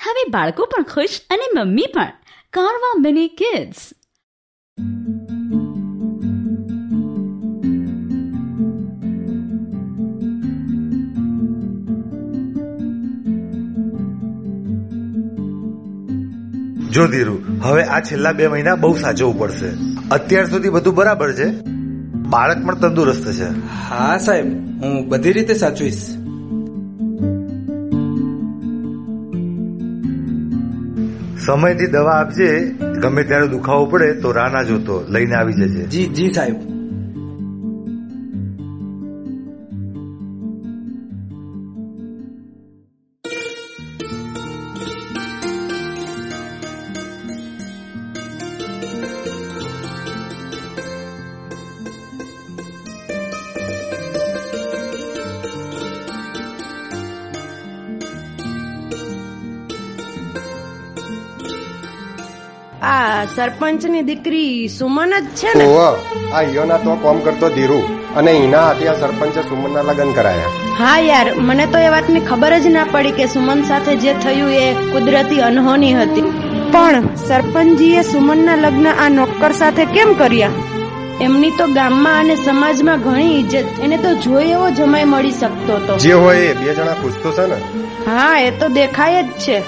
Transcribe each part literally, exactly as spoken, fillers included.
હવે બાળકો પણ ખુશ અને મમ્મી પણ. કારવા મિની કિડ્સ. જો ધીરુ, હવે આ છેલ્લા બે મહિના બહુ સાચવવું પડશે. અત્યાર સુધી બધું બરાબર છે, બાળક પણ તંદુરસ્ત છે. હા સાહેબ, હું બધી રીતે સાચવીશ. સમયથી દવા આપજે. ગમે ત્યારે દુખાવો પડે તો રાહ ના જોતો, લઈને આવી જજે. જી જી સાહેબ. આ સરપંચની દીકરી સુમન જ છે ને? ઓહ, આ ઈયોના તો કોમ કરતો ધીરુ અને ઈના હાથે આ સરપંચે સુમનના લગ્ન કરાયા. હા યાર, મને તો એ વાતની ખબર જ ના પડી કે સુમન સાથે જે થયું એ કુદરતી અનહોની હતી. પણ સરપંચજીએ સુમનના લગ્ન આ નોકર સાથે કેમ કર્યા? એમની તો ગામમાં અને સમાજમાં ઘણી ઇજ્જત. એને તો જોઈ એવો જમાઈ મળી શકતો હતો. જે હોય એ બે જણા ખુશ તો છે ને? હા, એ તો દેખાય જ છે.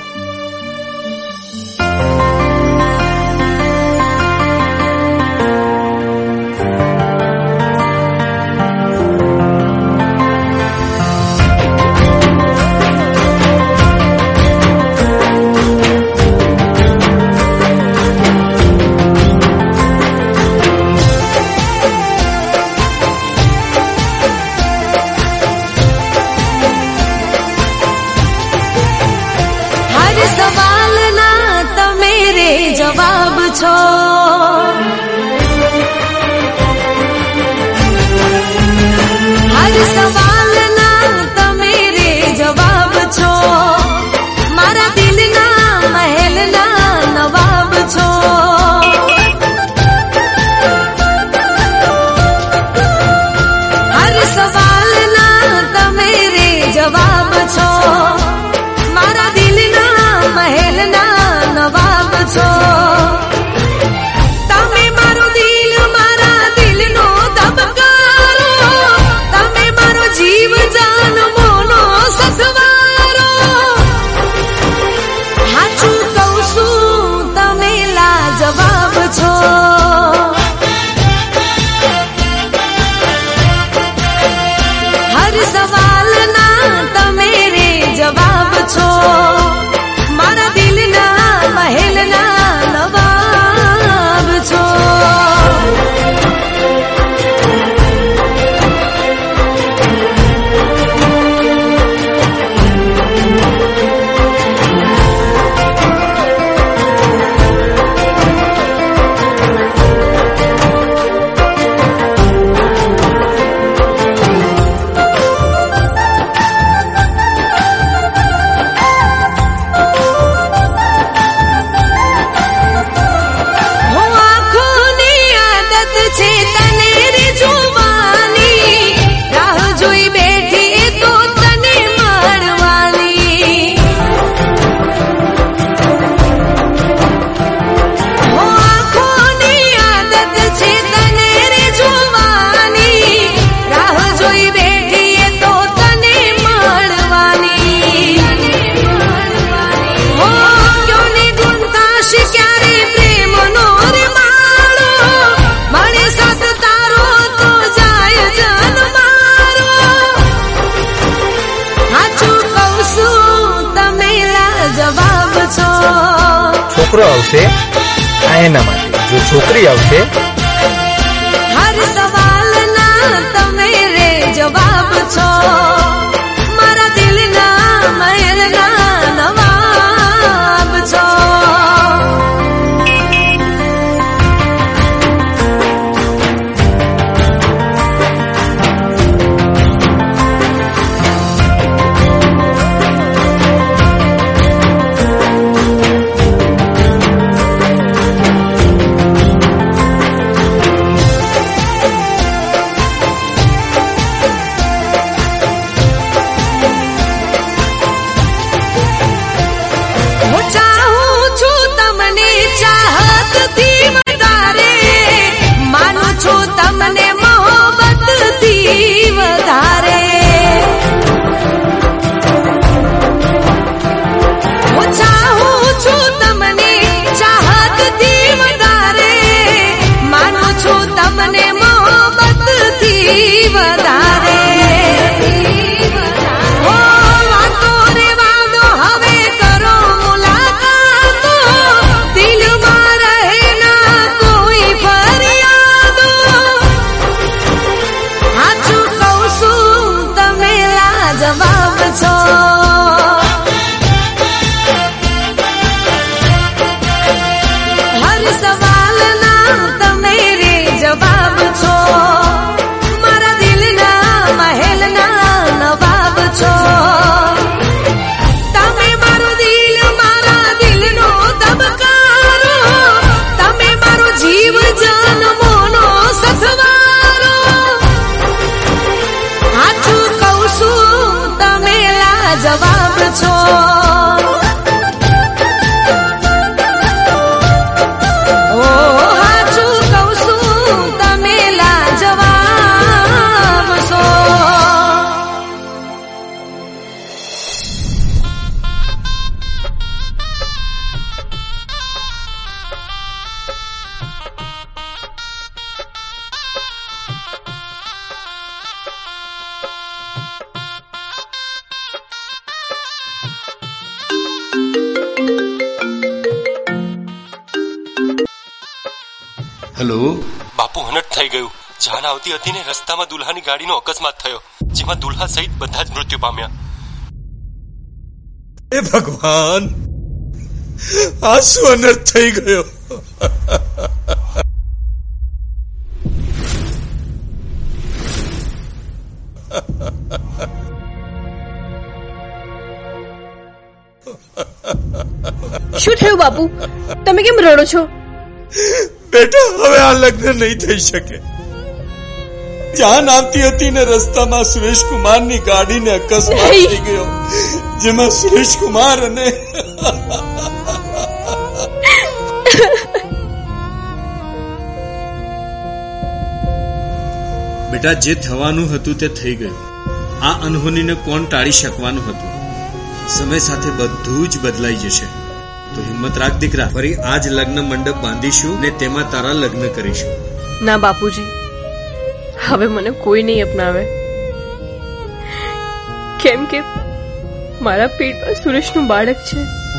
જવાબ છો હર સવાલના તમે રે જવાબ છો. મારા દિલના મહેલના નવાબ છો. હર સવાલના તમે રે જવાબ છો. મારા દિલના મહેલના નવાબ છો. તમે મારો દિલ મારા દિલનો ધબકારો. તમે મારો જીવ જાન મોનો સથવારો. હાચું કહું છું તમે લાજવાબ છો. હર સવાલના તમે રે જવાબ છો. મારા દિલના મહેલના નવાબ છો. છોકરો આવશે આ એના માટે, જો છોકરી આવશે. હર સવાલના તમે રે જવાબ છો. મારા દિલના મહેલના નવાબ છો. હેલો બાપુ હનટ થઈ ગયું. જાન આવતી હતી ને રસ્તામાં દુલ્હાની ગાડીનો અકસ્માત થયો, જેમાં દુલ્હા સહિત બધા જ મૃત્યુ પામ્યા. એ ભગવાન, આ શું અનર્થ થઈ ગયો? શું થયું બાપુ? તમે કેમ રડો છો? બેટા, હવે આ લગ્ન નહીં થઈ શકે. જાન આવતી હતી ને રસ્તામાં સુરેશ કુમારની ગાડીને અકસ્માત થઈ ગયો, જેમાં સુરેશ કુમાર અને બેટા, જે થવાનું હતું તે થઈ ગયું. આ અનહોનીને કોણ ટાળી શકવાનું હતું? સમય સાથે બધું જ બદલાઈ જશે. તો હિંમત રાખ દીકરા, ફરી આજ લગ્ન મંડપ બાંધીશું ને તેમાં તારા લગ્ન કરીશું. ના બાપુજી, હવે મને કોઈ નહીં અપનાવે, કેમ કે મારા પેટમાં સુરેશનું બાળક છે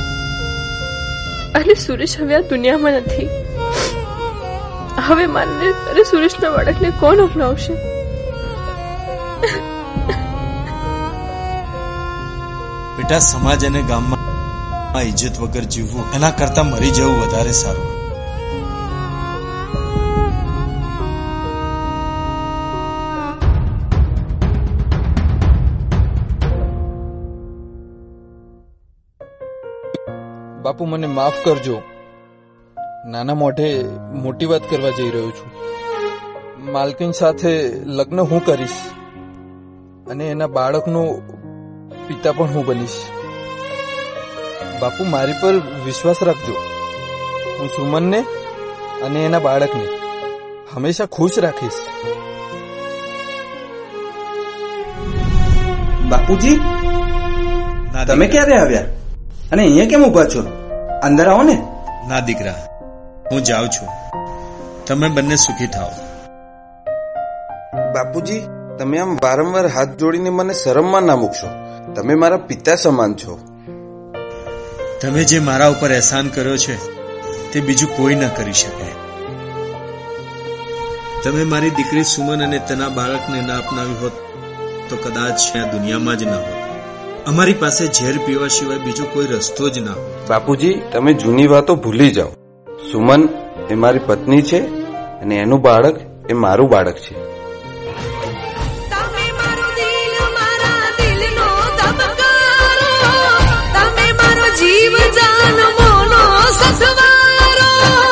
અને સુરેશ હવે આ દુનિયામાં નથી. હવે મારે અને સુરેશના બાળકને કોણ અપનાવશે? બેટા, સમાજ અને ગામમાં ઇજ્જત વગર જીવવું એના કરતા મરી જવું વધારે સારું. બાપુ, મને માફ કરજો. નાના મોઢે મોટી વાત કરવા જઈ રહ્યો છું. માલકીન સાથે લગ્ન હું કરીશ અને એના બાળકનો પિતા પણ હું બનીશ. બાપુ, મારી પર વિશ્વાસ રાખજો. હું સુમનને અને એના બાળકને હંમેશા ખુશ રાખીશ. બાપુજી, તમે ક્યારે આવ્યા અને અહીંયા કેમ ઉભા છો? અંદર આવો ને. ના દીકરા, હું જાઉં છું. તમે બંને સુખી થાઓ. બાપુજી, તમે આમ વારંવાર હાથ જોડીને મને શરમમાં ના મૂકશો. તમે મારા પિતા સમાન છો. તમે જે મારા ઉપર અહેસાન કર્યો છે તે બીજું કોઈ ન કરી શકે. તમે મારી દીકરી સુમન અને તેના બાળકને ના અપનાવી હોત તો કદાચ આ દુનિયામાં જ ના હોત. અમારી પાસે ઝેર પીવા સિવાય બીજો કોઈ રસ્તો જ ના હોય. બાપુજી, તમે જૂની વાતો ભૂલી જાઓ. સુમન એ મારી પત્ની છે અને એનું બાળક એ મારું બાળક છે. જીવ જાન મોનો સથવારો,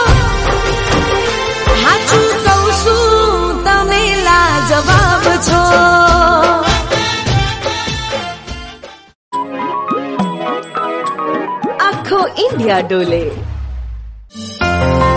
હાચું કહું છું તમે લાજવાબ છો. આખો ઇન્ડિયા ડોલે.